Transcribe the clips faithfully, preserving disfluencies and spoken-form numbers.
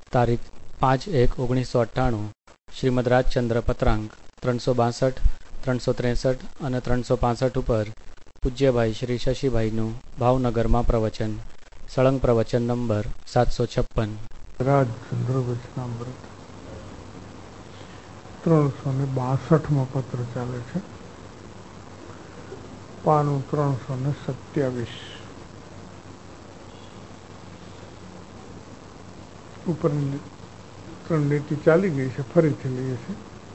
તારીખ પાંચ એક ઓગણીસો અઠ્ઠાણું શ્રીમદ રાજચંદ્ર પત્રાંક ત્રણસો બાસઠ ત્રણસો ત્રેસઠ અને ત્રણસો પાસઠ ઉપર પૂજ્યભાઈ શ્રી શશીભાઈનું ભાવનગરમાં પ્રવચન. સળંગ પ્રવચન નંબર સાતસો છપ્પન. રાજચંદ્ર વચનામૃત ત્રણસો ને બાસઠમાં પત્ર ચાલે છે. પાનું ત્રણસો ને સત્યાવીસ. ઉપરની ત્રણ નીતિ ચાલી ગઈ છે, ફરીથી લઈએ છીએ.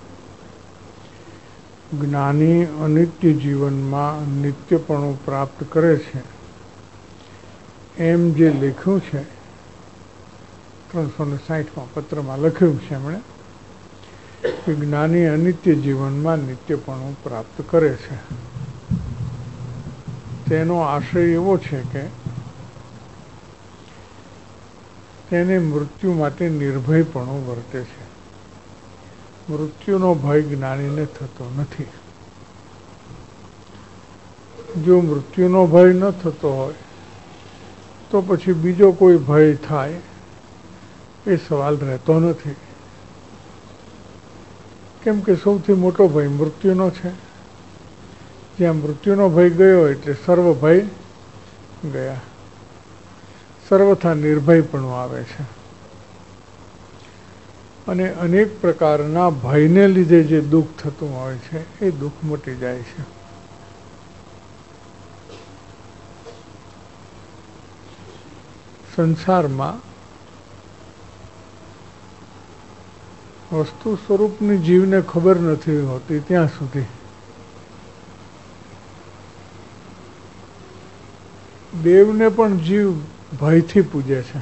જ્ઞાની અનિત્ય જીવનમાં નિત્યપણું પ્રાપ્ત કરે છે એમ જે લખ્યું છે ત્રણસો ને સાહીઠમાં પત્રમાં લખ્યું છે એમણે કે જ્ઞાની અનિત્ય જીવનમાં નિત્યપણું પ્રાપ્ત કરે છે. તેનો આશય એવો છે કે તેને મૃત્યુ માટે નિર્ભયપણું વર્તે છે. મૃત્યુનો ભય જ્ઞાનીને થતો નથી. જો મૃત્યુનો ભય ન થતો હોય તો પછી બીજો કોઈ ભય થાય એ સવાલ રહેતો નથી. કેમ કે સૌથી મોટો ભય મૃત્યુનો છે. જ્યાં મૃત્યુનો ભય ગયો એટલે સર્વ ભય ગયા. સર્વથા નિર્ભયપણું આવે છે. અને અનેક પ્રકારના ભયને લીધે જે દુઃખ થતું હોય છે એ દુઃખ મટી જાય છે. સંસારમાં વસ્તુ સ્વરૂપની જીવને ખબર નથી હોતી ત્યાં સુધી દેવને પણ જીવ ભયથી પૂજે છે.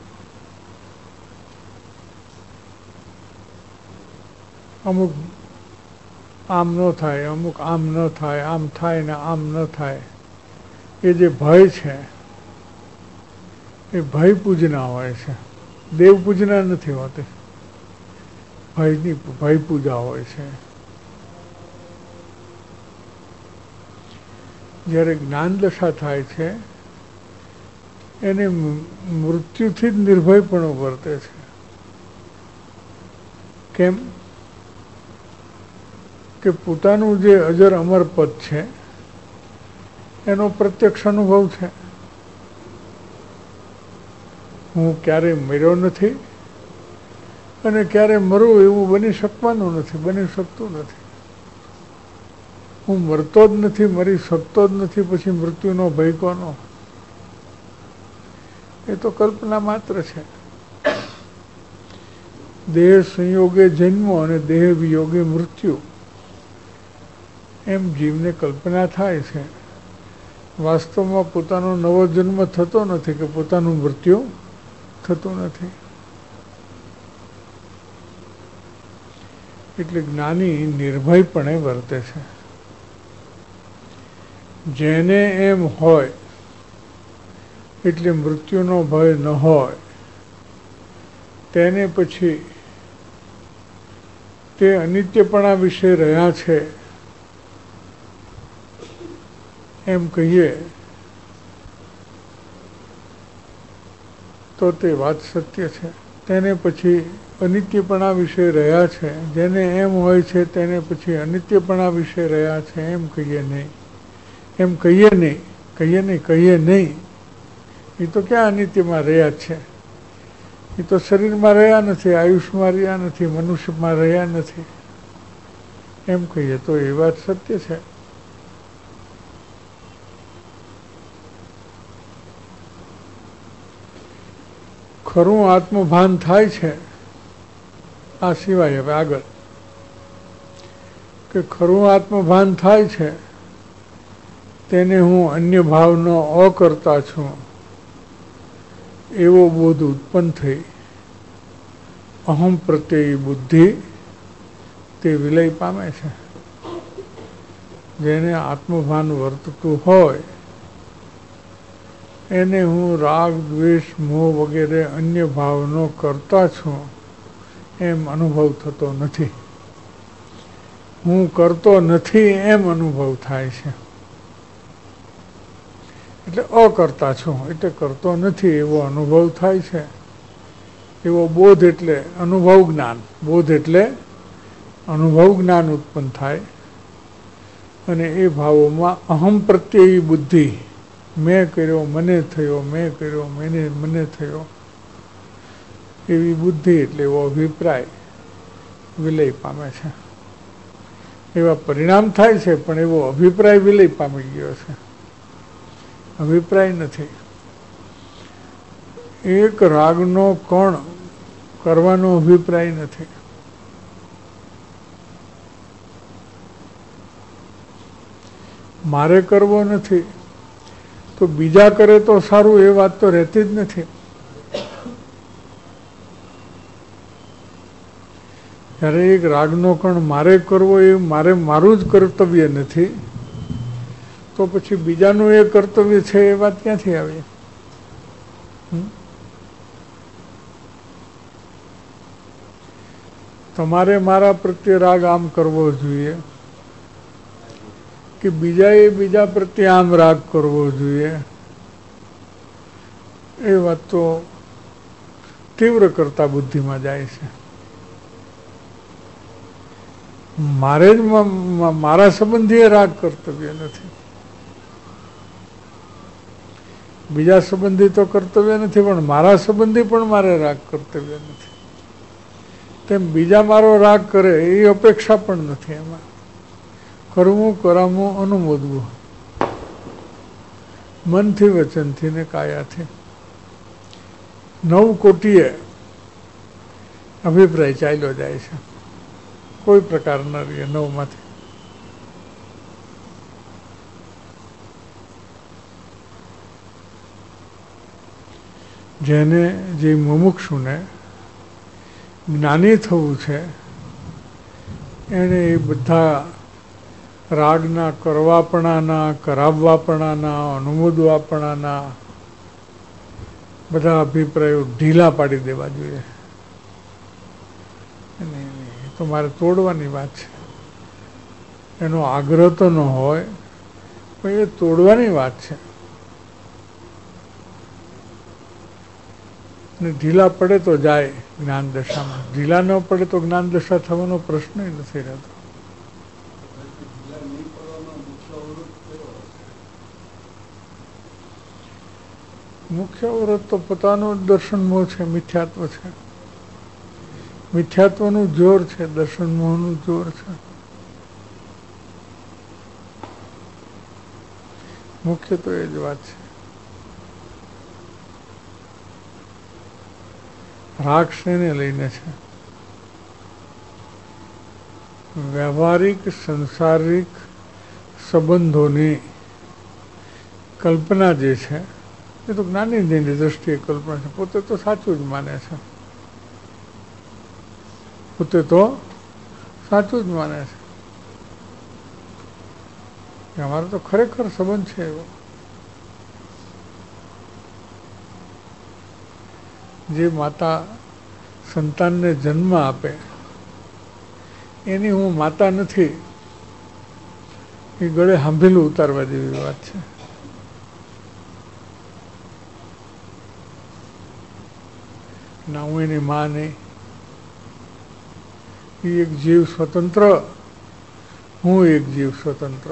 અમુક આમ ન થાય, અમુક આમ ન થાય, આમ થાય ને આમ ન થાય, એ જે ભય છે એ ભય પૂજના હોય છે. દેવ પૂજના નથી હોતી, ભયની ભય પૂજા હોય છે. જ્યારે જ્ઞાન દશા થાય છે એને મૃત્યુથી જ નિર્ભયપણું વર્તે છે. કેમ કે પોતાનું જે અજર અમર પદ છે એનો પ્રત્યક્ષ અનુભવ છે. હું ક્યારેય મર્યો નથી અને ક્યારે મરું એવું બની શકવાનું નથી, બની શકતું નથી. હું મરતો જ નથી, મરી શકતો જ નથી, પછી મૃત્યુનો ભય કોનો? એ તો કલ્પના માત્ર છે. દેહ સંયોગે જન્મ અને દેહ વિયોગે મૃત્યુ એમ જીવને કલ્પના થાય છે. વાસ્તવમાં પોતાનો નવો જન્મ થતો નથી કે પોતાનું મૃત્યુ થતું નથી. એટલે જ્ઞાની નિર્ભયપણે વર્તે છે. જેને એમ હોય એટલે મૃત્યુનો ભય ન હોય તેને પછી તે અનિત્યપણા વિશે રહ્યા છે એમ કહીએ તો તે વાત સત્ય છે. તેને પછી અનિત્યપણા વિશે રહ્યા છે, જેને એમ હોય છે તેને પછી અનિત્યપણા વિશે રહ્યા છે એમ કહીએ નહીં. એમ કહીએ નહીં કહીએ નહીં કહીએ નહીં એ તો ક્યાં અનિત્યમાં રહ્યા છે? એ તો શરીરમાં રહ્યા નથી, આયુષ્યમાં રહ્યા નથી, મનુષ્યમાં રહ્યા નથી એમ કહીએ તો એ વાત સત્ય છે. ખરું આત્મભાન થાય છે આ સિવાય હવે આગળ કે ખરું આત્મભાન થાય છે તેને હું અન્ય ભાવનો અકર્તા છું એવો બોધ ઉત્પન્ન થઈ અહમ પ્રત્યે બુદ્ધિ તે વિલય પામે છે. જેને આત્મભાન વર્તતું હોય એને હું રાગ, દ્વેષ, મોહ વગેરે અન્ય ભાવનો કરતા છું એમ અનુભવ થતો નથી. હું કરતો નથી એમ અનુભવ થાય છે. એટલે અકર્તા છું એટલે કરતો નથી એવો અનુભવ થાય છે. એવો બોધ એટલે અનુભવ જ્ઞાન, બોધ એટલે અનુભવ જ્ઞાન ઉત્પન્ન થાય અને એ ભાવોમાં અહમ પ્રત્યય બુદ્ધિ, મેં કર્યો મને થયો, મેં કર્યો મને મને થયો, એવી બુદ્ધિ એટલે એવો અભિપ્રાય વિલય પામે છે. એવા પરિણામ થાય છે પણ એવો અભિપ્રાય વિલય પામી ગયો છે, અભિપ્રાય નથી. એક રાગનો કણ કરવાનો અભિપ્રાય નથી. મારે કરવો નથી તો બીજા કરે તો સારું, એ વાત તો રહેતી જ નથી. જ્યારે એક રાગનો કણ મારે કરવો એ મારે મારું જ કર્તવ્ય નથી તો પછી બીજાનું એ કર્તવ્ય છે એ વાત ક્યાંથી આવી? તમારે મારા પ્રત્યે રાગ આમ કરવો જોઈએ કે બીજાએ બીજા પ્રત્યે આમ રાગ કરવો જોઈએ, એ વાત તો તીવ્ર કરતા બુદ્ધિમાં જાય છે. મારે જ મારા સંબંધીએ રાગ કર્તવ્ય નથી, બીજા સંબંધી તો કર્તવ્ય નથી પણ મારા સંબંધી પણ મારે રાગ કર્તવ્ય નથી. તેમ બીજા મારો રાગ કરે એ અપેક્ષા પણ નથી. એમાં કરવું, કરાવવું, અનુમોદવું મનથી, વચનથી ને કાયાથી. નવ કોટીએ અભિપ્રાય ચાલ્યો જાય છે, કોઈ પ્રકાર ન રહે નવમાંથી. જેને જે મુમુક્ષુને જ્ઞાની થવું છે એને એ બધા રાગના કરવાપણાના, કરાવવાપણાના, અનુમોદવાપણાના બધા અભિપ્રાયો ઢીલા પાડી દેવા જોઈએ. એ તો મારે તોડવાની વાત છે. એનો આગ્રહ તો ન હોય પણ એ તોડવાની વાત છે. ને ઢીલા પડે તો જાય જ્ઞાન દશામાં, ઢીલા ન પડે તો જ્ઞાન દશા થવાનો પ્રશ્ન નથી રહેતો. મુખ્ય અવરોધ તો પોતાનો દર્શન મોહ છે, મિથ્યાત્વ છે. મિથ્યાત્વનું જોર છે, દર્શન મોહનું જોર છે. મુખ્ય તો એ જ વાત છે. રાગ શેને લઈને છે? વ્યવહારિક સંસારિક સંબંધોની કલ્પના જે છે એ તો જ્ઞાનીની દ્રષ્ટિએ કલ્પના છે. પોતે તો સાચું જ માને છે, પોતે તો સાચું જ માને છે. અમારો તો ખરેખર સંબંધ છે એવો. જે માતા સંતાનને જન્મ આપે એની હું માતા નથી એ ગળે હાંભેલું ઉતારવા જેવી વાત છે. ના હું એની માં નહીં. એ એક જીવ સ્વતંત્ર, હું એક જીવ સ્વતંત્ર.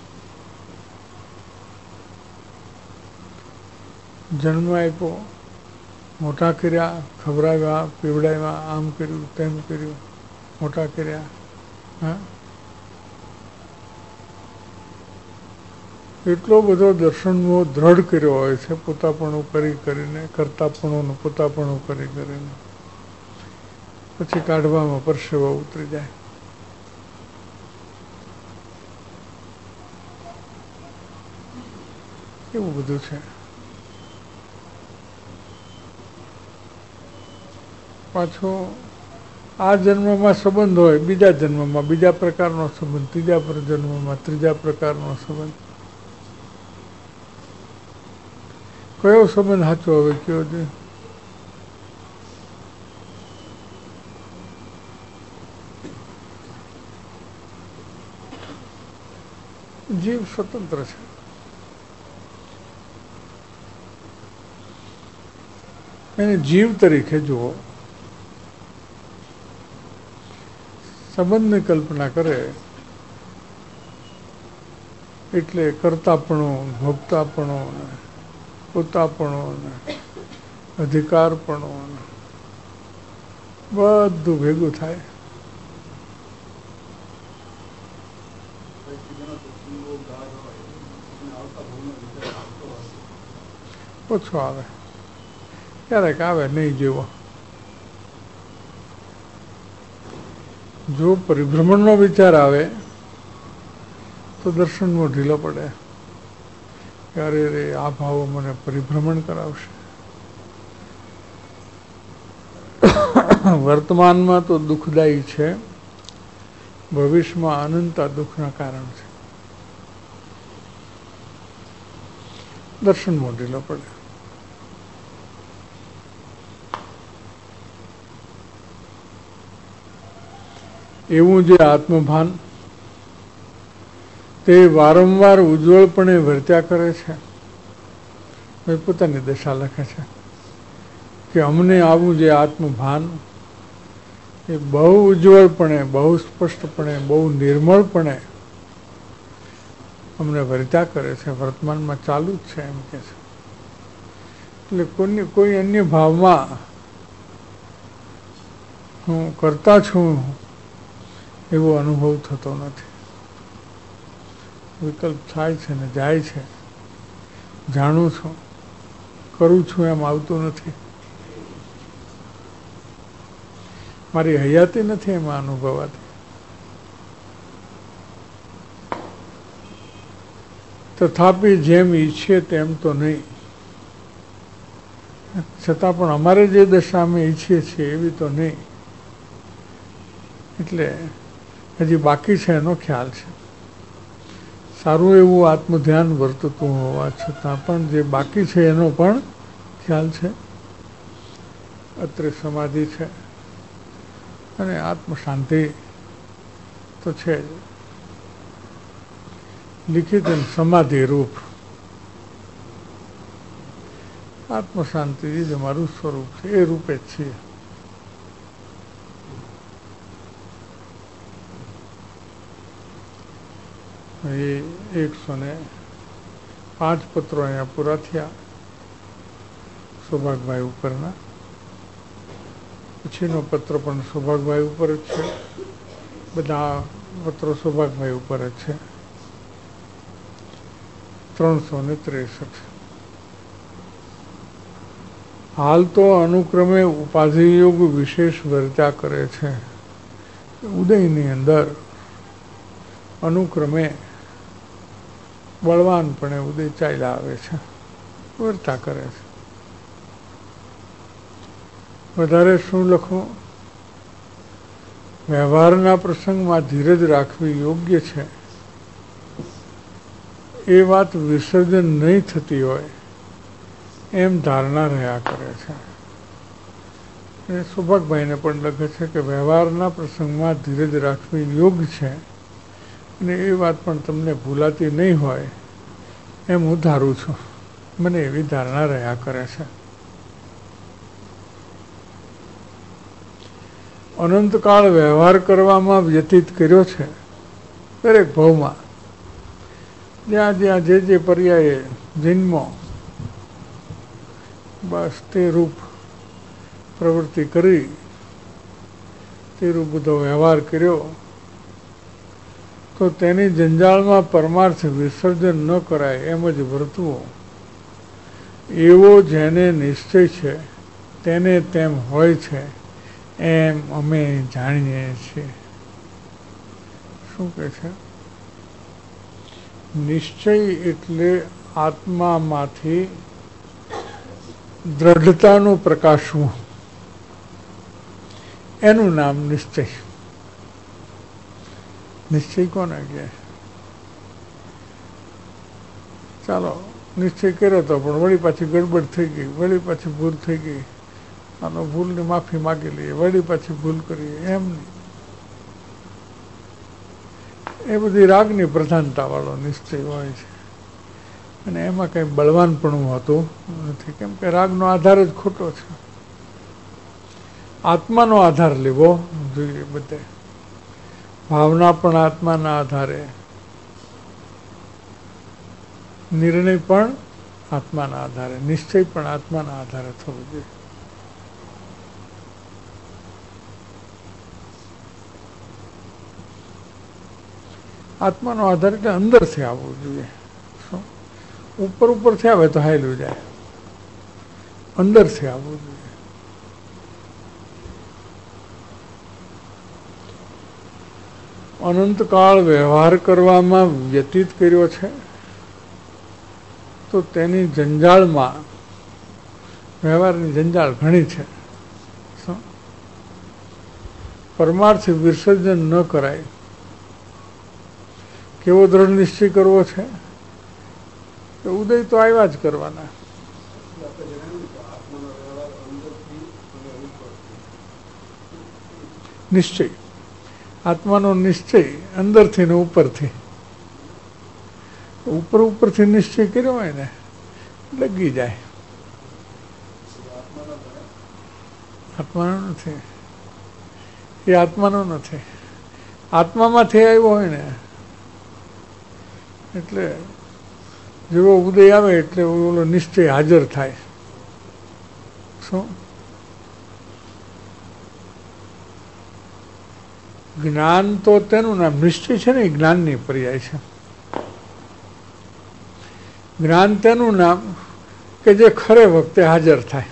જન્મ આપ્યો, મોટા કર્યા, ખવડાવ્યા, પીવડાવ્યા, આમ કર્યું, તેમ કર્યું, મોટા કર્યા. હા, એટલો બધો દર્શનમોહ દ્રઢ કર્યો હોય છે પોતાપણું કરી કરીને, કરતાપણું પોતાપણું કરી કરીને, પછી કાઢવામાં પરસેવો ઉતરી જાય. એવું બધું છે. પાછો આ જન્મમાં સંબંધ હોય, બીજા જન્મમાં બીજા પ્રકારનો સંબંધ, ત્રીજા જન્મમાં ત્રીજા પ્રકારનો સંબંધ. કયો સંબંધ સાચો હવે કયો છે? જીવ સ્વતંત્ર છે. એને જીવ તરીકે જુઓ. સંબંધની કલ્પના કરે એટલે કરતાપણું, ભોગતાપણું, પોતાપણું, અધિકારપણું બધું ભેગું થાય. ઓછો આવે, ક્યારેક આવે નહીં જેવો. જો પરિભ્રમણનો વિચાર આવે તો દર્શનમાં ઢીલો પડે કે અરે રે આ ભાવો મને પરિભ્રમણ કરાવશે. વર્તમાનમાં તો દુઃખદાયી છે, ભવિષ્યમાં અનંતા દુઃખના કારણ છે. દર્શનમાં ઢીલો પડે. એવું જે આત્મભાન તે વારંવાર ઉજ્જવળપણે વર્ત્યા કરે છે. એ પોતાની દશા લખે છે કે અમને આવું જે આત્મભાન એ બહુ ઉજ્જવળપણે, બહુ સ્પષ્ટપણે, બહુ નિર્મળપણે અમને વર્ત્યા કરે છે, વર્તમાનમાં ચાલુ જ છે એમ કે છે. એટલે કોઈ કોઈ અન્ય ભાવમાં હું કરતા છું એવો અનુભવ થતો નથી. વિકલ્પ થાય છે ને જાય છે. જાણું છું, કરું છું એમ આવતું નથી. મારી હયાતી નથી એમાં અનુભવાતી. તથાપિ જેમ ઈચ્છીએ તેમ તો નહીં, છતાં પણ અમારે જે દશા અમે ઈચ્છીએ છીએ એવી તો નહીં. એટલે હજી બાકી છે એનો ખ્યાલ છે. સારું એવું આત્મધ્યાન વર્તતું હોવા છતાં પણ જે બાકી છે એનો પણ ખ્યાલ છે. અત્રે સમાધિ છે અને આત્મ શાંતિ તો છે જ. લિખિત સમાધિ રૂપ આત્મ શાંતિ જે મારું સ્વરૂપ છે એ રૂપે જ છીએ. એ એકસો ને પાંચ પત્રો અહીંયા પૂરા થયા સૌભાગભાઈ ઉપરના. પછીનો પત્ર પણ સૌભાગભાઈ ઉપર જ છે. બધા પત્રો સૌભાગભાઈ ઉપર જ છે. ત્રણસો ને ત્રેસઠ. હાલ તો અનુક્રમે ઉપાધિયોગ વિશેષ વર્ત્યા કરે છે. ઉદયની અંદર અનુક્રમે બળવાનપણે ઉદય ચાલ્યા આવે છે, વર્તા કરે છે. વધારે શું લખવું? વ્યવહારના પ્રસંગમાં ધીરજ રાખવી યોગ્ય છે એ વાત વિસર્જન નહીં થતી હોય એમ ધારણા રહ્યા કરે છે. અને સૌભાગભાઈને પણ લખે છે કે વ્યવહારના પ્રસંગમાં ધીરજ રાખવી યોગ્ય છે અને એ વાત પણ તમને ભૂલાતી નહીં હોય એમ હું ધારું છું. મને એવી ધારણા રહ્યા કરે છે. અનંતકાળ વ્યવહાર કરવામાં વ્યતીત કર્યો છે દરેક ભાવમાં. જ્યાં જ્યાં જે જે પર્યાયે જન્મો બસ તે રૂપ પ્રવૃત્તિ કરી, તે રૂપ બધો વ્યવહાર કર્યો તો તેની જંજાળમાં પરમાર્થ વિસર્જન ન કરાય એમ જ વર્તવું એવો જેને નિશ્ચય છે તેને તેમ હોય છે એમ અમે જાણીએ છીએ. શું કહે છે? નિશ્ચય એટલે આત્મામાંથી દ્રઢતાનું પ્રકાશવું, એનું નામ નિશ્ચય. નિશ્ચય કોને કહે? ચાલો નિશ્ચય કર્યો તો પણ વળી પાછી ગડબડ થઈ ગઈ, વળી પાછી ભૂલ થઈ ગઈ, આનો ભૂલની માફી માગી લઈએ, વળી પાછી ભૂલ કરીએ, એમ નહીં. એ બધી રાગની પ્રધાનતા વાળો નિશ્ચય હોય છે અને એમાં કંઈ બળવાનપણું હોતું નથી, કેમ કે રાગનો આધાર જ ખોટો છે. આત્માનો આધાર લેવો જોઈએ બધે. ભાવના પણ આત્માના આધારે, નિર્ણય પણ આત્માના આધારે, નિશ્ચય પણ આત્માના આધારે થવો જોઈએ. આત્માનો આધાર એટલે અંદરથી આવવું જોઈએ. ઉપર ઉપરથી આવે તો હાયલું જાય, અંદરથી આવવું જોઈએ. અનંતકાળ વ્યવહાર કરવામાં વ્યતીત કર્યો છે તો તેની જંજાળમાં, વ્યવહારની જંજાળ ઘણી છે. પરમાર્થ વિસર્જન ન કરાય. કેવો દ્રઢ નિશ્ચય કરવો છે કે ઉદય તો આવ્યા જ કરવાના. નિશ્ચય, આત્માનો નિશ્ચય અંદરથી ને ઉપરથી. ઉપર ઉપરથી નિશ્ચય કર્યો હોય ને લગી જાય. આત્માનો નથી, એ આત્માનો નથી. આત્મામાંથી આવ્યો હોય ને એટલે જેવો ઉદય આવે એટલે ઓલો નિશ્ચય હાજર થાય. શું જ્ઞાન તો તેનું નામ, નિશ્ચય છે ને એ જ્ઞાનની પર્યાય છે. જ્ઞાન તેનું નામ કે જે ખરે વખતે હાજર થાય.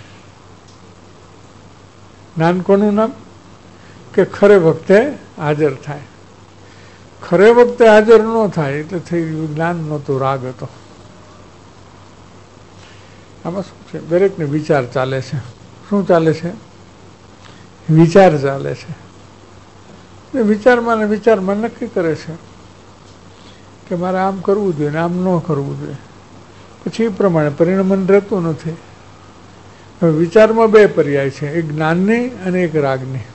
જ્ઞાન કોનું નામ કે ખરે વખતે હાજર થાય. ખરે વખતે હાજર ન થાય એટલે થઈ ગયું જ્ઞાન નહોતું, રાગ હતો. આમાં શું છે, દરેકને વિચાર ચાલે છે. શું ચાલે છે? વિચાર ચાલે છે. વિચારમાં ને વિચારમાં નક્કી કરે છે કે મારે આમ કરવું જોઈએ ને આમ ન કરવું જોઈએ. પછી એ પ્રમાણે પરિણમન રહેતું નથી. હવે વિચારમાં બે પર્યાય છે, એક જ્ઞાનની અને એક રાગની.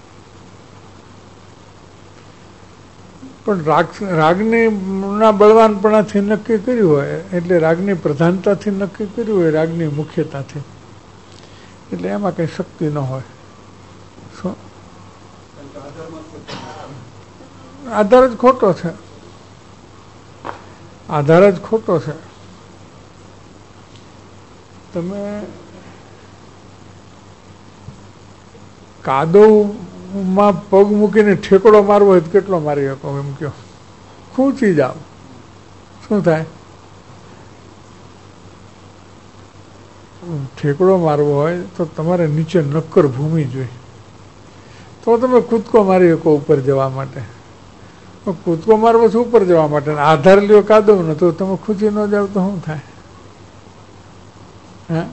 પણ રાગ રાગની ના બળવાનપણાથી નક્કી કર્યું હોય એટલે રાગની પ્રધાનતાથી નક્કી કર્યું હોય, રાગની મુખ્યતાથી, એટલે એમાં કંઈ શક્તિ ન હોય. શું આધાર જ ખોટો છે, આધાર જ ખોટો છે. તમે કાદવમાં પગ મૂકીને ઠેકડો મારવો હોય તો કેટલો મારી શકો એમ કહો? ખૂંચી જાઓ, શું થાય? ઠેકડો મારવો હોય તો તમારે નીચે નક્કર ભૂમિ જોઈએ, તો તમે કૂદકો મારી શકો ઉપર જવા માટે. કૂદકો મારવો છે ઉપર જવા માટે, આધાર લ્યો કાદવનો, તો તમે ખૂંચી ન જાવ તો શું થાય? હે,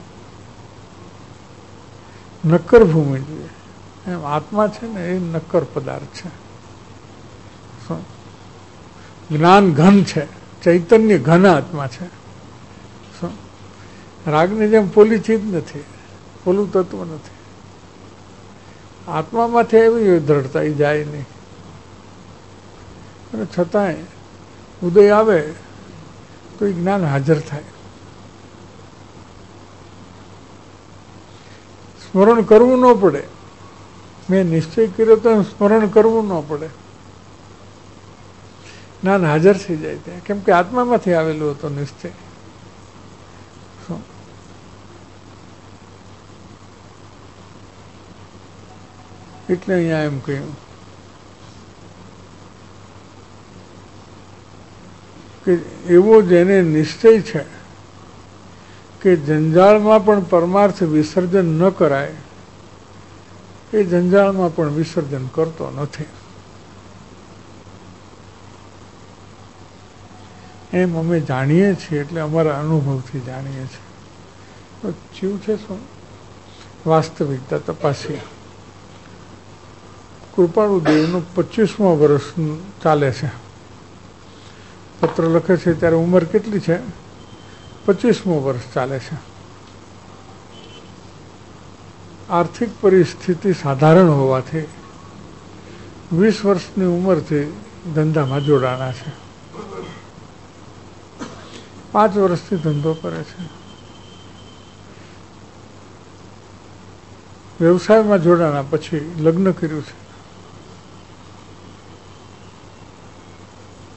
નક્કર ભૂમિ જોઈએ. એમ આત્મા છે ને એ નક્કર પદાર્થ છે. શું જ્ઞાન ઘન છે, ચૈતન્ય ઘન આત્મા છે. શું રાગની જેમ પોલી ચીજ નથી, પોલું તત્વ નથી. આત્મામાંથી એવી દ્રઢતા એ જાય નહીં. અને છતાંય ઉદય આવે તો એ જ્ઞાન હાજર થાય. સ્મરણ કરવું ન પડે. મેં નિશ્ચય કર્યો તો સ્મરણ કરવું ન પડે. જ્ઞાન હાજર થઈ જાય ત્યાં, કેમ કે આત્મામાંથી આવેલું હતો નિશ્ચય. શું એટલે અહીંયા એમ કહ્યું કે એવો જેને નિશ્ચય છે કે જંજાળમાં પણ પરમાર્થ વિસર્જન ન કરાય, એ જંજાળમાં પણ વિસર્જન કરતો નથી. એમ અમે જાણીએ છીએ, એટલે અમારા અનુભવથી જાણીએ છીએ. જીવ છે શું વાસ્તવિકતા તપાસીએ. કૃપાળુ દેવનું પચીસમો વર્ષ ચાલે છે. પત્ર લખે છે ત્યારે ઉંમર કેટલી છે? પચીસમો વર્ષ ચાલે છે. આર્થિક પરિસ્થિતિ સાધારણ હોવાથી વીસ વર્ષની ઉંમરથી ધંધામાં જોડાણા છે. પાંચ વર્ષથી ધંધો કરે છે. વ્યવસાયમાં જોડાણા પછી લગ્ન કર્યું છે.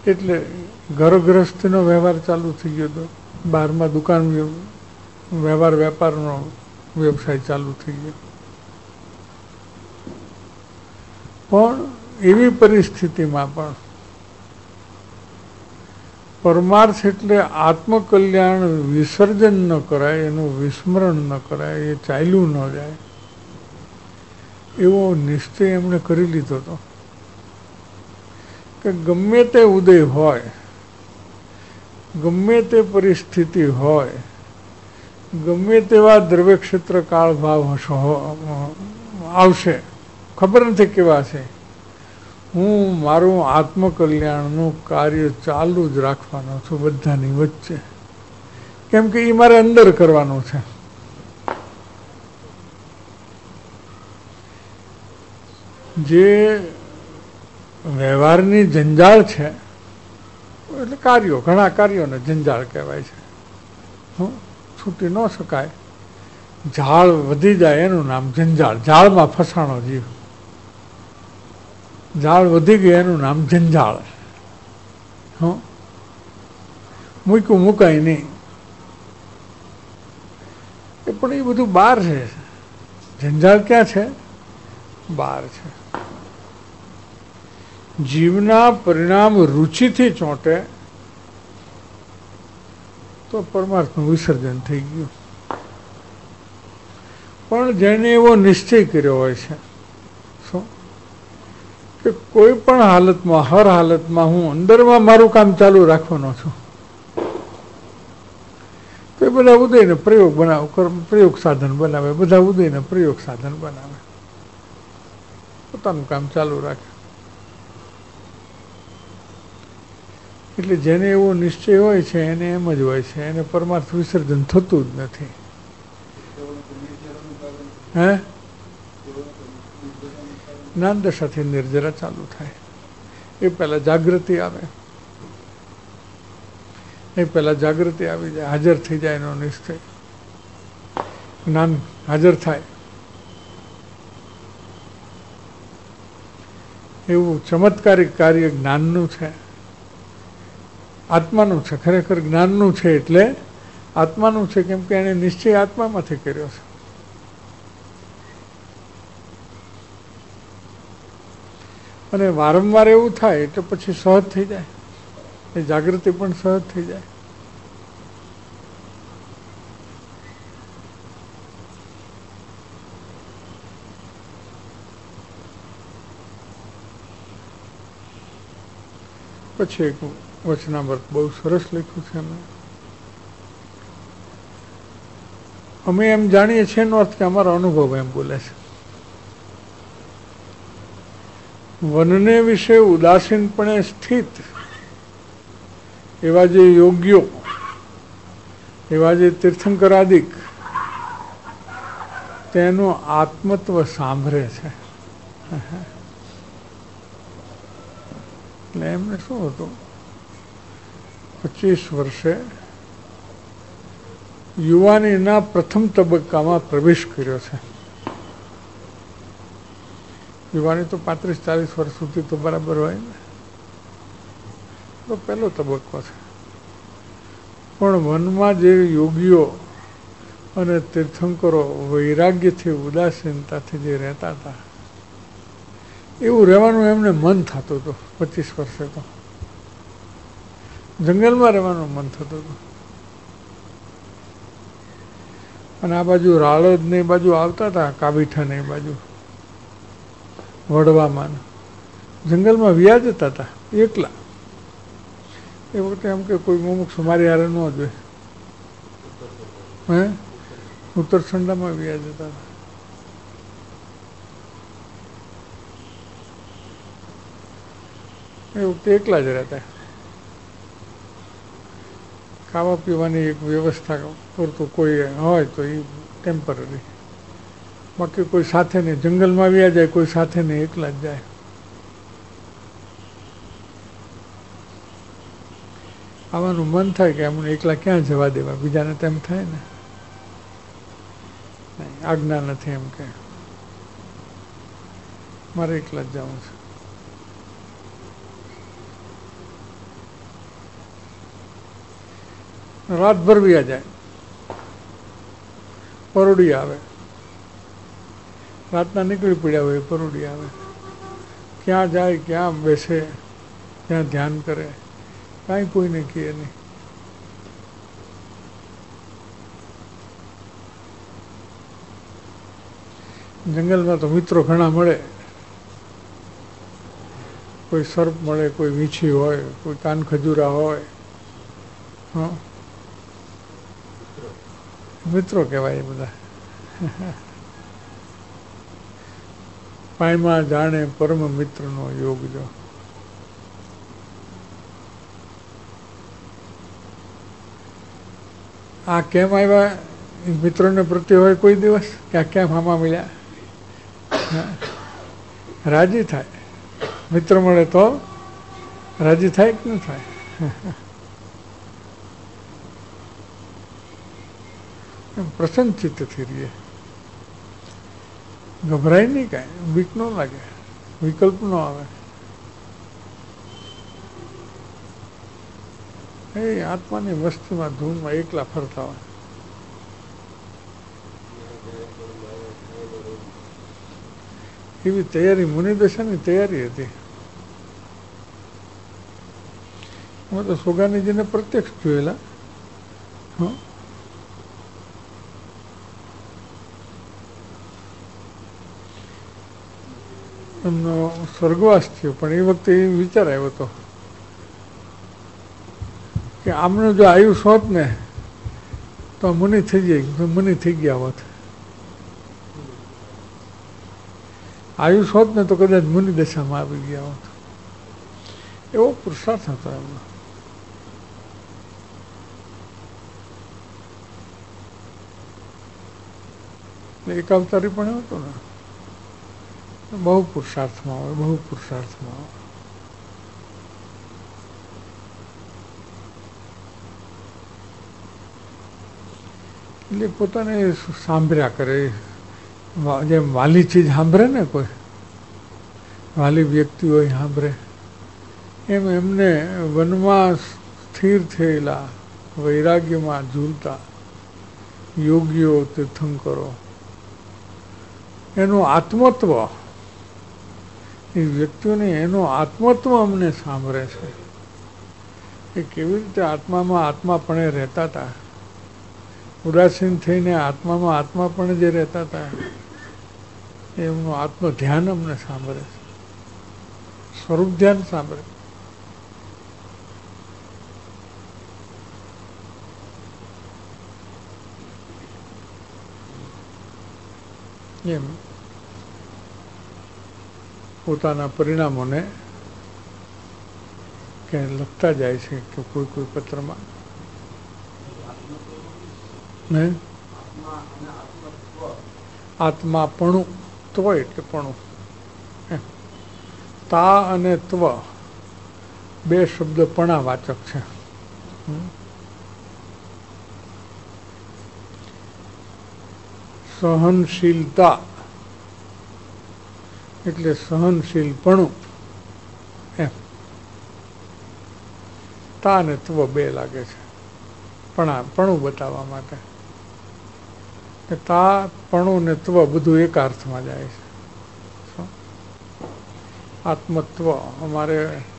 એટલે ઘરગ્રસ્તીનો વ્યવહાર ચાલુ થઈ ગયો હતો, બહારમાં દુકાન વ્યવહાર વેપારનો વ્યવસાય ચાલુ થઈ ગયો. પણ એવી પરિસ્થિતિમાં પણ પરમાર્થ એટલે આત્મકલ્યાણ વિસર્જન ન કરાય, એનું વિસ્મરણ ન કરાય, એ ચાલ્યું ન જાય એવો નિશ્ચય એમણે કરી લીધો હતો કે ગમે તે ઉદય હોય, ગમે તે પરિસ્થિતિ હોય, ગમે તેવા દ્રવ્ય ક્ષેત્ર કાળ ભાવ આવશે, ખબર નથી કેવા છે, હું મારું આત્મકલ્યાણનું કાર્ય ચાલુ જ રાખવાનો છું બધાની વચ્ચે, કેમ કે એ મારે અંદર કરવાનું છે. જે વ્યવહારની જંજાળ છે એટલે કાર્યો, ઘણા કાર્યોને જંજાળ કહેવાય છે, છૂટી ન શકાય. ઝાડ વધી જાય એનું નામ જંજાળ, ઝાડમાં ફસાણો જીવ, ઝાડ વધી ગયું એનું નામ જંજાળ. હં મૂક્યું મુકાય નહીં, એ પણ એ બધું બહાર છે. જંજાળ ક્યાં છે? બહાર છે. જીવના પરિણામ રુચિથી ચોંટે તો પરમાર્થનું વિસર્જન થઈ ગયું. પણ જેને એવો નિશ્ચય કર્યો હોય છે શું કે કોઈ પણ હાલતમાં, હર હાલતમાં હું અંદરમાં મારું કામ ચાલુ રાખવાનો છું, તો એ બધા ઉદયને પ્રયોગ બનાવે, પ્રયોગ સાધન બનાવે, બધા ઉદયને પ્રયોગ સાધન બનાવે, પોતાનું કામ ચાલુ રાખે. એટલે જેને એવો નિશ્ચય હોય છે એને એમ જ હોય છે, એને પરમાર્થ વિસર્જન થતું જ નથી. હે જ્ઞાન દશાથી નિર્જરા ચાલુ થાય, એ પહેલા જાગૃતિ આવે, એ પહેલા જાગૃતિ આવી જાય, હાજર થઈ જાય એનો નિશ્ચય, જ્ઞાન હાજર થાય. એવું ચમત્કારિક કાર્ય જ્ઞાનનું છે, આત્માનું છે. ખરેખર જ્ઞાનનું છે એટલે આત્માનું છે, કેમ કે એને નિશ્ચય આત્મામાંથી કર્યો છે. અને વારંવાર એવું થાય એટલે પછી સહજ થઈ જાય, એ જાગૃતિ પણ સહજ થઈ જાય. પછી એક વચનામૃત બહુ સરસ લખ્યું છે અમે અમે એમ જાણીએ છીએ એનો અર્થ કે અમારો અનુભવ એમ બોલે છે. વનને વિશે ઉદાસીનપણે સ્થિત એવા જે યોગ્યો, એવા જે તીર્થંકરાદિક તેનું આત્મત્વ સાંભળે છે. એટલે એમને શું હતું, પચીસ વર્ષે યુવાનીના પ્રથમ તબક્કામાં પ્રવેશ કર્યો છે. યુવાની તો પાંત્રીસ ચાલીસ વર્ષ સુધી તો બરાબર હોય ને, તો પહેલો તબક્કો છે. પણ વનમાં જે યોગીઓ અને તીર્થંકરો વૈરાગ્યથી, ઉદાસીનતાથી જે રહેતા હતા, એવું રહેવાનું એમને મન થતું હતું. પચીસ વર્ષે તો જંગલમાં રહેવાનું મન થતું હતું. અને આ બાજુ રાળદ ને એ બાજુ આવતા હતા, કાબીઠા ને એ બાજુ વડવામાં જંગલમાં વ્યા જતા હતા એકલા. એ વખતે એમ કે કોઈ મુમુક્ષ મારી હારે ન જોઈએ, હે ઉત્તરસંડામાં વ્યા જતા હતા. એ વખતે એકલા જ રહેતા. ખાવા પીવાની એક વ્યવસ્થા પૂરતું કોઈ હોય તો એ ટેમ્પરરી, બાકી કોઈ સાથે નહીં. જંગલમાં વ્યા જાય, કોઈ સાથે નહીં, એકલા જ જાય. આવવાનું મન થાય કે એમને એકલા ક્યાં જવા દેવા, બીજાને તેમ થાય ને, આજ્ઞા નથી એમ કે મારે એકલા જ જવું છે. રાતભર વ્યા જાય, પરોડી આવે, રાતના નીકળી પડ્યા હોય પરોડી આવે, ક્યાં જાય, ક્યાં બેસે, ક્યાં ધ્યાન કરે, કાંઈ કોઈને કહે નહીં. જંગલમાં તો મિત્રો ઘણા મળે, કોઈ સર્પ મળે, કોઈ વીંછી હોય, કોઈ કાન ખજૂરા હોય, હા મિત્રો કહેવાય એ બધા. પાયમાં જાણે પરમ મિત્રનો યોગ જો. આ કેમ આવ્યા મિત્રોને પ્રત્યે હોય કોઈ દિવસ ક્યાં કેમ આમાં મળ્યા, રાજી થાય. મિત્ર મળે તો રાજી થાય કે ન થાય? પ્રસન્ન ચિત્તથી રહીએ, ગભરાય નહીં, કાંઈ બીક ન લાગે, વિકલ્પ ન આવે. એ આત્માની મસ્તીમાં ધૂનમાં એકલા ફરતા હોય. એવી તૈયારી મુનિદશાની તૈયારી હતી. અમે તો સોગાનીજીને પ્રત્યક્ષ જોયેલા. હા, એમનો સ્વર્ગવાસ થયો, પણ એ વખતે એ વિચાર આવ્યો હતો કે આમનું જો આયુષ હોત ને તો મુનિ થઈ જાય, મુનિ થઈ ગયા હોત. આયુષ હોત ને તો કદાચ મુનિ દશામાં આવી ગયા હોત. એવો પુરુષાર્થ હતો એમનો. એક અવતારી પણ હતો ને, બહુ પુરુષાર્થમાં હોય, બહુ પુરુષાર્થમાં હોય. એટલે પોતાને સાંભળ્યા કરે, જેમ વાલી ચીજ સાંભળે ને, કોઈ વાલી વ્યક્તિ હોય સાંભળે, એમ એમને વનમાં સ્થિર થયેલા, વૈરાગ્યમાં ઝૂલતા યોગીઓ, તીર્થંકરો, એનું આત્મત્વ, એ વ્યક્તિઓને એનું આત્મત્વ અમને સાંભળે છે. એ કેવી રીતે આત્મામાં આત્માપણે રહેતા હતા, ઉદાસીન થઈને આત્મામાં આત્માપણે જે રહેતા હતા, એમનું આત્મ ધ્યાન અમને સાંભળે છે, સ્વરૂપ ધ્યાન સાંભળે. એમ પોતાના પરિણામોને ક્યાંય લખતા જાય છે કે કોઈ કોઈ પત્રમાં ને આત્માપણું, ત્વ એટલે પણું. તા અને ત્વ બે શબ્દ પણાવાચક છે. સહનશીલતા એટલે સહનશીલપણું એમ. તા અને ત્વ બે લાગે છે પણા, પણું બતાવવા માટે. તા, પણું ને ત્વ બધું એક અર્થમાં જાય છે. આત્મત્વ, અમારે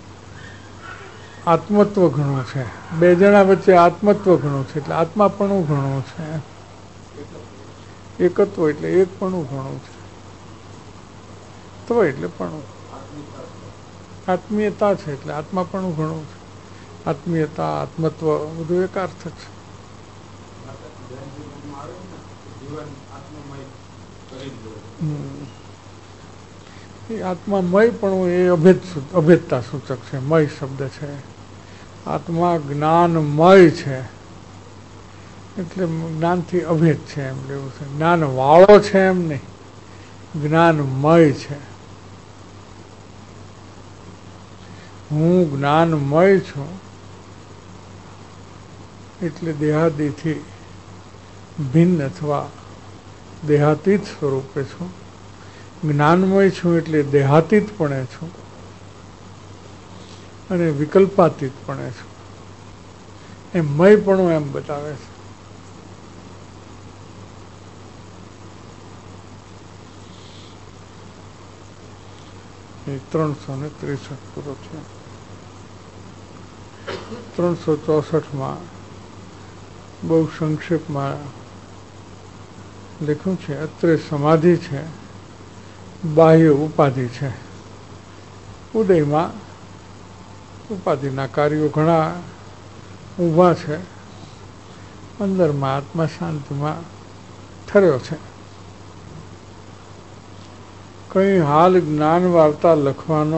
આત્મત્વ ઘણું છે, બે જણા વચ્ચે આત્મત્વ ઘણું છે, એટલે આત્માપણું ઘણું છે. એકત્વ એટલે એકપણું ઘણું છે. ત્વ એટલે પણું, આત્મીયતા છે એટલે આત્માપણું ઘણું છે. આત્મીયતા, આત્મત્વ બધું એક અર્થ છે. એ આત્મામય પણ એ અભેદ અભેદતા સૂચક છે. મય શબ્દ છે. આત્મા જ્ઞાનમય છે એટલે જ્ઞાનથી અભેદ છે એમ લેવું છે. જ્ઞાન વાળો છે એમ નહીં, જ્ઞાનમય છે. હું જ્ઞાનમય છું એટલે દેહાદિથી ભિન્ન અથવા દેહાતીત સ્વરૂપે છું. જ્ઞાનમય છું એટલે દેહાતીતપણે છું અને વિકલ્પાતીતપણે છું. એમ મયપણું એમ બતાવે છે. ત્રણસો ને ત્રેસઠ પૂરો છે. ત્રણસો ચોસઠમાં બહુ સંક્ષેપમાં લખ્યું છે, અત્રે સમાધિ છે, બાહ્ય ઉપાધિ છે. ઉદયમાં ઉપાધિના કાર્યો ઘણા ઊભા છે, અંદરમાં આત્મા શાંતિમાં ઠર્યો છે. કઈ હાલ જ્ઞાન વાર્તા લખવાનો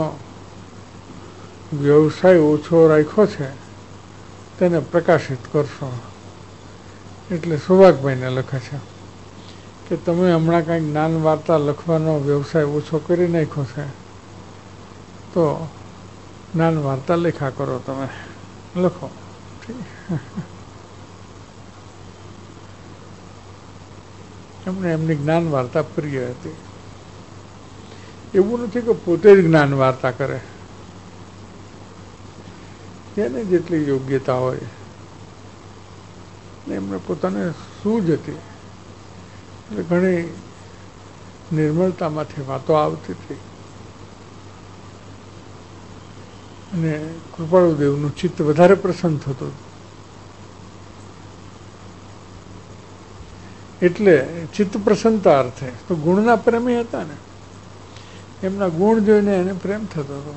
વ્યવસાય ઓછો રાખ્યો છે, તેને પ્રકાશિત કરશો. એટલે સૌભાગભાઈને લખે છે કે તમે હમણાં કાંઈક જ્ઞાન વાર્તા લખવાનો વ્યવસાય ઓછો કરી નાખ્યો છે, તો જ્ઞાન વાર્તા લેખા કરો, તમે લખો. એમને એમની જ્ઞાન વાર્તા પ્રિય હતી. એવું નથી કે પોતે જ જ્ઞાન વાર્તા કરે, જેને જેટલી યોગ્યતા હોય એમને પોતાને સૂઝ હતી એટલે ઘણી નિર્મળતામાંથી વાતો આવતી હતી અને કૃપાળુદેવનું ચિત્ત વધારે પ્રસન્ન થતું. એટલે ચિત્ત પ્રસન્નતા અર્થે તો ગુણના પ્રેમી હતા ને, એમના ગુણ જોઈને એને પ્રેમ થતો હતો.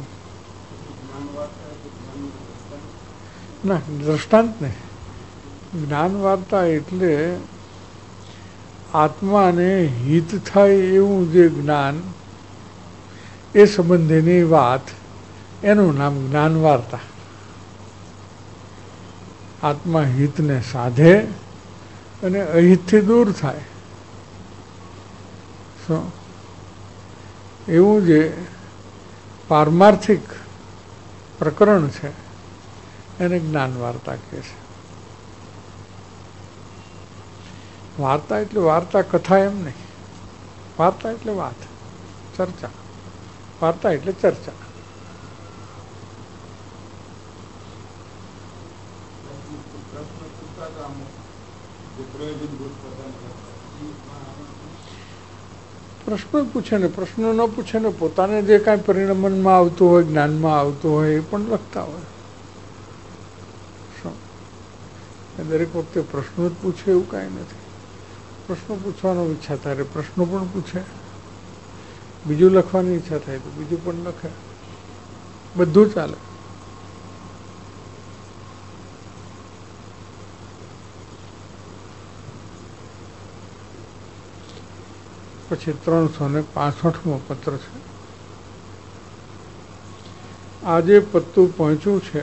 ના, દ્રષ્ટાંત નહીં. જ્ઞાન વાર્તા એટલે આત્માને હિત થાય એવું જે જ્ઞાન, એ સંબંધીની વાત, એનું નામ જ્ઞાન વાર્તા. આત્મા હિતને સાધે અને અહિતથી દૂર થાય, શું એવું જે પારમાર્થિક પ્રકરણ છે એને જ્ઞાન વાર્તા કહે છે. વાર્તા એટલે વાર્તા કથા એમ નહીં. વાર્તા એટલે વાત, ચર્ચા. વાર્તા એટલે ચર્ચા. પ્રશ્નો પૂછે ને, પ્રશ્નો ન પૂછે ને, પોતાને જે કાંઈ પરિણમનમાં આવતું હોય, જ્ઞાનમાં આવતું હોય એ પણ લખતા હોય. દરેક વખતે પ્રશ્નો જ પૂછે એવું કાંઈ નથી. પ્રશ્નો પૂછવાનો ઈચ્છા થાય પ્રશ્નો પણ પૂછે, બીજું લખવાની ઈચ્છા થાય તો બીજું પણ લખે, બધું ચાલે. પછી ત્રણસો ને પાસઠમો પત્ર છે. આજે પત્તું પહોંચ્યું છે,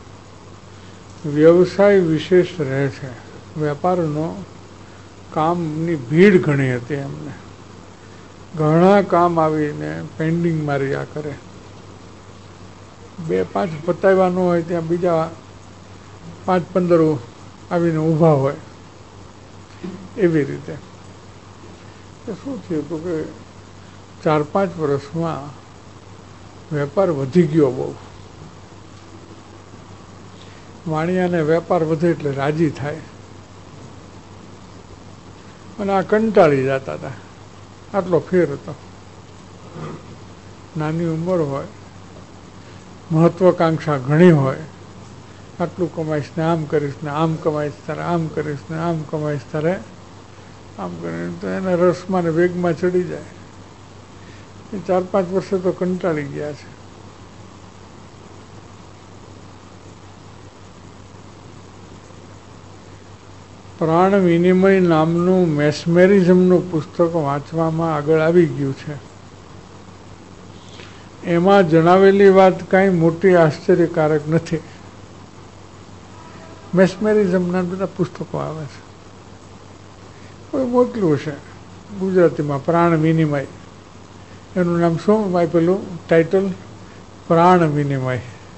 વ્યવસાય વિશેષ રહે છે. વેપારનો કામની ભીડ ઘણી હતી એમને, ઘણા કામ આવીને પેન્ડિંગ માર્યા કરે. બે પાંચ પતાવવાનું હોય ત્યાં બીજા પાંચ પંદર આવીને ઊભા હોય. એવી રીતે શું થયું હતું કે ચાર પાંચ વર્ષમાં વેપાર વધી ગયો બહુ. વાણિયાને વેપાર વધે એટલે રાજી થાય અને આ કંટાળી જતા હતા. આટલો ફેર હતો. નાની ઉંમર હોય, મહત્વાકાંક્ષા ઘણી હોય, આટલું કમાઈશ ને આમ કરીશ ને આમ કમાઈશ તારે આમ કરીશ ને આમ કમાઈશ તારે આમ કરીને તો એના રસમાં ને વેગમાં ચડી જાય. એ ચાર પાંચ વર્ષે તો કંટાળી ગયા છે. પ્રાણ વિનિમય નામનું મેસ્મેરિઝમનું પુસ્તક વાંચવામાં આગળ આવી ગયું છે. એમાં જણાવેલી વાત કાંઈ મોટી આશ્ચર્યકારક નથી. મેસ્મેરિઝમના બધા પુસ્તકો આવે છે. કોઈ મોકલ્યું છે ગુજરાતીમાં, પ્રાણ વિનિમય. એનું નામ શું પેલું ટાઇટલ? પ્રાણ વિનિમય.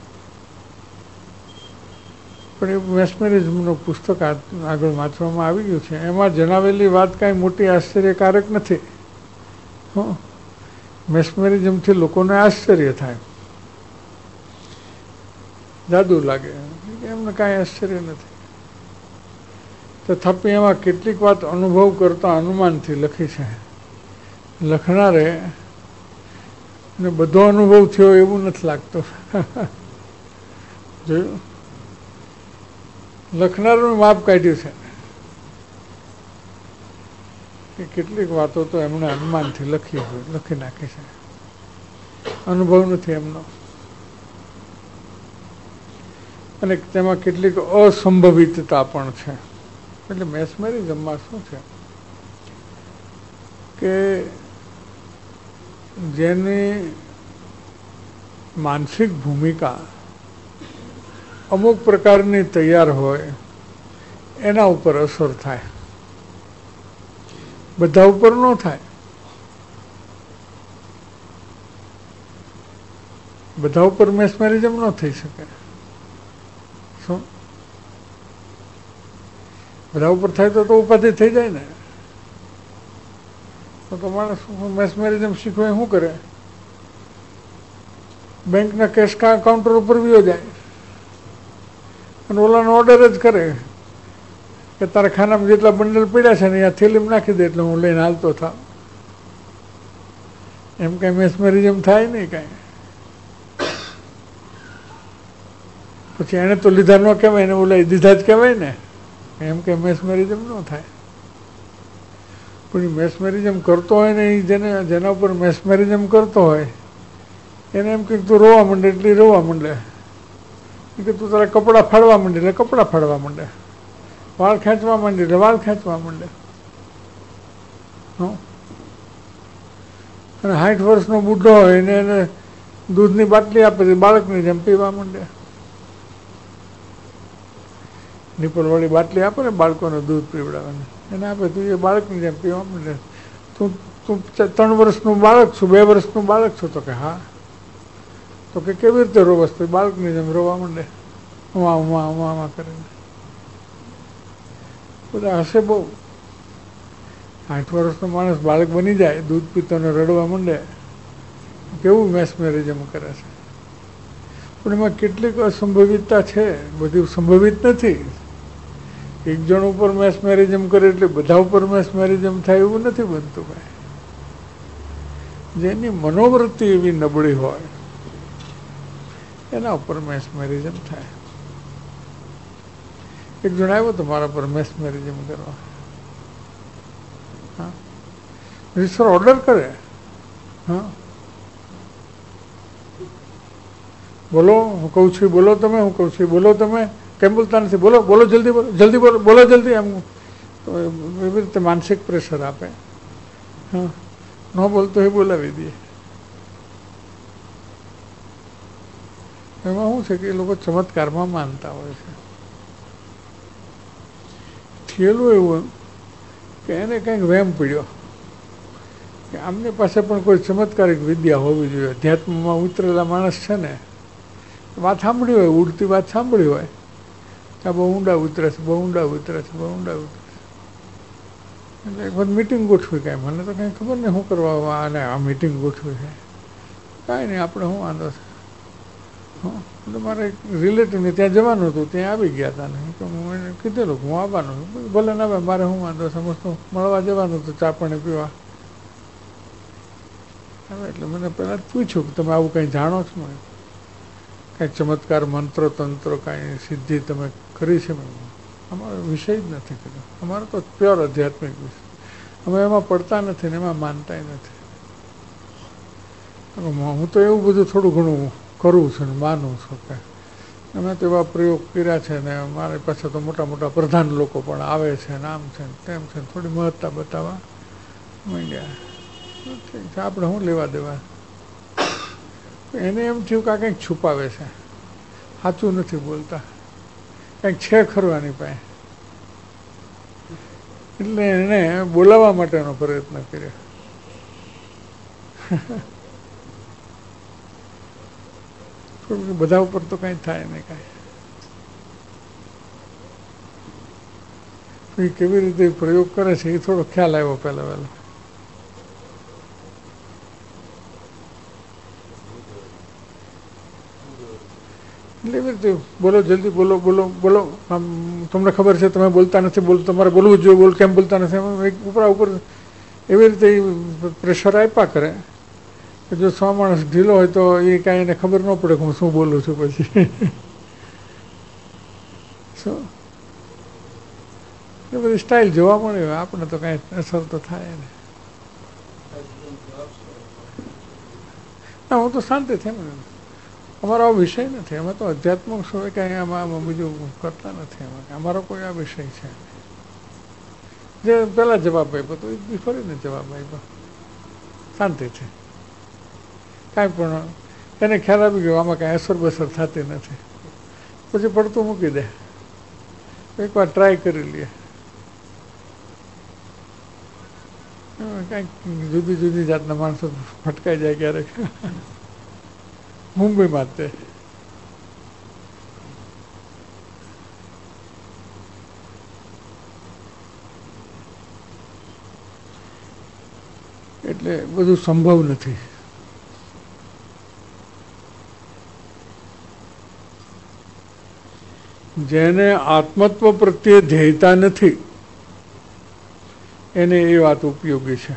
પણ એ મેસ્મેરિઝમનું પુસ્તક આગળ વાંચવામાં આવી ગયું છે. એમાં જણાવેલી વાત કાંઈ મોટી આશ્ચર્યકારક નથી. હં મેસ્મેરિઝમથી લોકોને આશ્ચર્ય થાય, જાદુ લાગે, એમને કાંઈ આશ્ચર્ય નથી. તથાપિ એમાં કેટલીક વાત અનુભવ કરતા અનુમાનથી લખી છે. લખનારે ને બધો અનુભવ થયો એવું નથી લાગતું. જોયું, લખનારનું માપ કાઢ્યું છે કે કેટલીક વાતો તો એમણે અનુમાનથી લખી હોય, લખી નાખી છે, અનુભવ નથી એમનો. અને તેમાં કેટલીક અસંભવિતતા પણ છે. એટલે મેસમેરિઝમમાં શું છે કે જેની માનસિક ભૂમિકા અમુક પ્રકારની તૈયાર હોય એના ઉપર અસર થાય, બધા ઉપર ન થાય. બધા ઉપર મેસમેરિઝમ ન થઈ શકે. શું બધા ઉપર થાય તો તો ઉપાધિ થઈ જાય ને. તો માણસ મેસમેરિઝમ શીખવે શું કરે? બેંકના કેશ કાઉન્ટર ઉપર વિયો જાય અને ઓલાનો ઓર્ડર જ કરે કે તારા ખાનામાં જેટલા બંડલ પડ્યા છે ને અહીંયા થેલીમાં નાખી દે એટલે હું લઈને હાલતો થાવ. એમ કાંઈ મેસમેરિઝમ થાય નહીં કાંઈ. પછી એને તો લીધા ન કહેવાય ને ઓલા દીધા જ કહેવાય ને. એમ કે મેસમેરિઝમ ન થાય. પણ મેસમેરિઝમ કરતો હોય ને એ જેને જેના ઉપર મેસમેરિઝમ કરતો હોય એને એમ કે તું રોવા માંડે એટલે રોવા માંડે, કે તું તારા કપડાં ફાડવા માંડે એટલે કપડાં ફાડવા માંડે, વાળ ખેંચવા માંડે એટલે વાળ ખેંચવા માંડે. હં અને સાઠ વર્ષનો બુઢો હોય ને એને દૂધની બાટલી આપે છે બાળકની જેમ પીવા માંડે. નિપલવાળી બાટલી આપે ને બાળકોને દૂધ પીવડાવવાની, એને આપે તું એ બાળકની જેમ પીવા માંડે. તું તું ત્રણ વર્ષનું બાળક છું, બે વર્ષનું બાળક છું? તો કે હા. તો કે કેવી રીતે રોવસ? તો બાળકની જેમ રોવા માંડે, ઉમા ઉમા ઉમા ઉમા કરીને. બધા હશે બહુ. આઠ વર્ષનો માણસ બાળક બની જાય, દૂધ પીતો ને રડવા માંડે, કેવું મેસમેરિઝમ કરે છે. પણ એમાં કેટલીક અસંભવિતતા છે, બધી સંભવિત નથી. એક જણ ઉપર મેસમેરિઝમ કરે એટલે બધા ઉપર મેસમેરિઝમ થાય એવું નથી બનતું ભાઈ. જેની મનોવૃત્તિ એવી નબળી હોય એના ઉપર મેસમેરિઝમ થાય. એક જણ આવ્યો તો મારા પર મેસમેરિઝમ કરવા. હા, ઈશ્વર ઓર્ડર કરે. હા, બોલો હું કહું છું બોલો તમે, હું કહું છું બોલો તમે, કેમ બોલતા નથી? બોલો બોલો જલ્દી બોલો, જલ્દી બોલો, બોલો જલ્દી. એમ તો એવી રીતે માનસિક પ્રેશર આપે. હા, ન બોલતો એ બોલાવી દે. એમાં શું છે કે એ લોકો ચમત્કારમાં માનતા હોય છે. થયેલું એવું કે એને કંઈક વહેમ પડ્યો કે આમની પાસે પણ કોઈ ચમત્કારિક વિદ્યા હોવી જોઈએ. અધ્યાત્મમાં ઉતરેલા માણસ છે ને, વાત સાંભળી હોય, ઉડતી વાત સાંભળી હોય, ત્યાં બહુ ઊંડા ઉતરે છે, બહુ ઊંડા ઉતરે છે, બહુ ઊંડા ઉતરે છે. એટલે એક વખત મિટિંગ ગોઠવી. કાંઈ મને તો કંઈ ખબર નહીં શું કરવા અને આ મિટિંગ ગોઠવી છે. કાંઈ નહીં, આપણે શું વાંધો છે. હા, એટલે મારે એક રિલેટિવને ત્યાં જવાનું હતું, ત્યાં આવી ગયા હતા ને તો હું એને કીધેલું હું આવવાનું છું. ભલે ના આવે, મારે શું વાંધો છે, મસ્ત મળવા જવાનું હતું ચા પાણી પીવા. હવે એટલે મને પહેલાં પૂછ્યું કે તમે આવું કંઈ જાણો છો? મને કાંઈ ચમત્કાર, મંત્ર તંત્ર, કાંઈ સિદ્ધિ તમે કરી છે? અમારો વિષય જ નથી કર્યો. અમારો તો પ્યોર આધ્યાત્મિક વિષય. અમે એમાં પડતા નથી ને એમાં માનતા નથી. હું તો એવું બધું થોડું ઘણું કરું છું ને માનું છું કે અમે તો એવા પ્રયોગ કર્યા છે ને મારી પાસે તો મોટા મોટા પ્રધાન લોકો પણ આવે છે ને આમ છે ને તેમ છે, થોડી મહત્તા બતાવવા માંડ્યા. ઠીક છે, આપણે શું લેવા દેવા. એને એમ થયું કે આ કંઈક છુપાવે છે, સાચું નથી બોલતા, કંઈક છે ખરવાની પાસે. એટલે એને બોલાવવા માટેનો પ્રયત્ન કર્યો. બધા ઉપર તો કંઈ થાય નહીં કાંઈ. કેવી રીતે પ્રયોગ કરે છે એ થોડો ખ્યાલ આવ્યો પહેલા વહેલા. એટલે એવી રીતે બોલો, જલ્દી બોલો બોલો બોલો, આમ તમને ખબર છે તમે બોલતા નથી, બોલ તમારે બોલવું જ જોઈએ, બોલ કેમ બોલતા નથી, એમ ઉપરા ઉપર એવી રીતે પ્રેશર આપ્યા કરે કે જો સો માણસ ઢીલો હોય તો એ કાંઈ એને ખબર ન પડે કે હું શું બોલું છું. પછી શું એ બધી સ્ટાઇલ જોવા મળે, આપણે તો કાંઈ અસર તો થાય ને. ના, હું તો શાંતિથી એમ, અમારો આ વિષય નથી, અમે તો અધ્યાત્મ શું કાંઈ આમાં બીજું કરતા નથી, એમાં અમારો કોઈ આ વિષય છે. જે પહેલાં જવાબ આપ્યો તો એ ફરીને જવાબ આપ્યો શાંતિથી, કાંઈ પણ એને ખ્યાલ આવી ગયો આમાં કાંઈ અસર બસર થતી નથી, પછી પડતું મૂકી દે, એકવાર ટ્રાય કરી લઈએ. કાંઈક જુદી જુદી જાતના માણસો ફટકાઈ જાય ક્યારેક. મુંબઈમાં તે એટલે બધું સંભવ નથી. જેને આત્મત્વ પ્રત્યે ધ્યેયતા નથી એને એ વાત ઉપયોગી છે.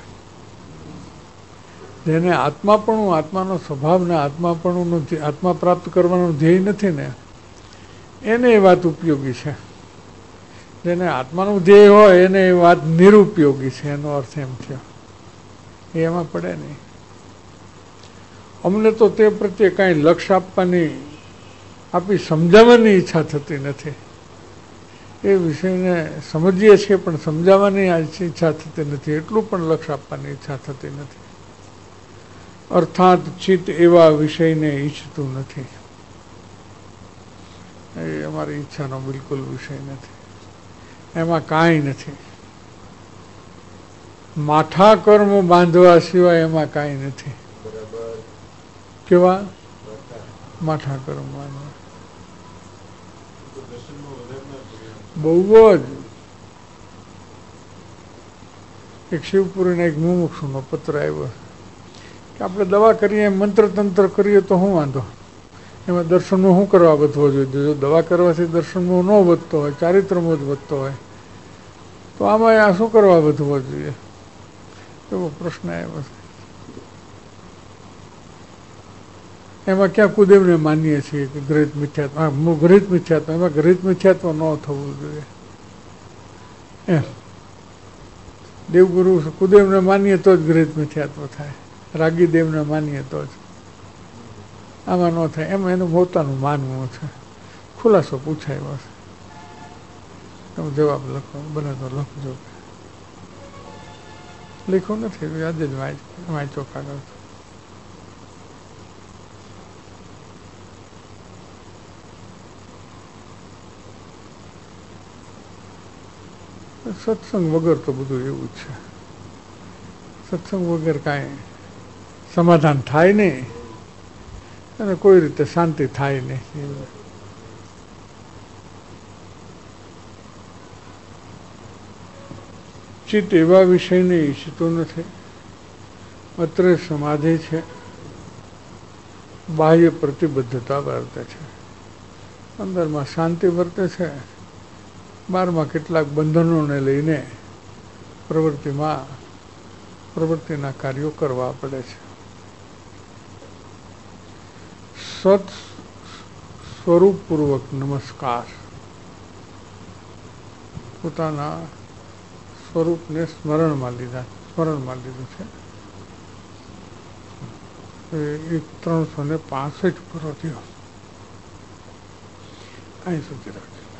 જેને આત્માપણું, આત્માનો સ્વભાવ ને આત્માપણુંનું આત્મા પ્રાપ્ત કરવાનું ધ્યેય નથી ને એને એ વાત ઉપયોગી છે. જેને આત્માનું ધ્યેય હોય એને એ વાત નિરુપયોગી છે. એનો અર્થ એમ થયો, એમાં પડે નહીં. અમને તો તે પ્રત્યે કાંઈ લક્ષ્ય આપવાની, આપી સમજાવવાની ઈચ્છા થતી નથી. એ વિષયને સમજીએ છીએ પણ સમજાવવાની ઈચ્છા થતી નથી, એટલું પણ લક્ષ્ય આપવાની ઈચ્છા થતી નથી. અર્થાત ચિત્ત એવા વિષયને ઈચ્છતું નથી, એ અમારી ઈચ્છાનો બિલકુલ વિષય નથી, એમાં કાંઈ નથી. માઠા કર્મ બાંધવા સિવાય એમાં કાંઈ નથી. કેવા માઠા કર્મ બાંધવા? બહુ જ. એક શિવપુરીના એક મુમુક્ષુનો પત્ર આવ્યો કે આપણે દવા કરીએ, મંત્ર તંત્ર કરીએ તો શું વાંધો, એમાં દર્શનનો શું કરવા વધવો જોઈએ? જો દવા કરવાથી દર્શનનો ન વધતો હોય, ચારિત્રમો જ વધતો હોય તો આમાં આ શું કરવા વધવો જોઈએ? એવો પ્રશ્ન આવ્યો છે. એમાં ક્યાં કુદેવને માનીએ છીએ કે ગ્રહિત મિથ્યાત્વ, ગ્રહિત મિથ્યાત્વ, એમાં ગ્રહિત મિથ્યાત્વ ન થવું જોઈએ. એમ દેવગુરુ કુદેવને માનીએ તો જ ગ્રહિત મિથ્યાત્વ થાય, રાગી દેવને માનીએ તો જ. આમાં ન થાય, એમાં એનું પોતાનું માનવું છે. ખુલાસો પૂછાયો છે, તમે જવાબ લખો, બને તો લખજો. લખો નથી, આજે જ વાંચ વાંચો કાગળ. સત્સંગ વગર તો બધું એવું જ છે. સત્સંગ વગર કાંઈ સમાધાન થાય નહીં અને કોઈ રીતે શાંતિ થાય નહીં. ચિત્ત એવા વિષયને ઈચ્છતું નથી. અત્રે સમાધિ છે, બાહ્ય પ્રતિબદ્ધતા વર્તે છે, અંદરમાં શાંતિ વર્તે છે, બહારમાં કેટલાક બંધનોને લઈને પ્રવૃત્તિમાં પ્રવૃત્તિના કાર્યો કરવા પડે છે. સત સ્વરૂપપૂર્વક નમસ્કાર, પોતાના સ્વરૂપને સ્મરણમાં લીધા સ્મરણમાં લીધું છે. એક ત્રણસો ને પાસઠ પૂરો થયો, અહીં સુધી રાખજો.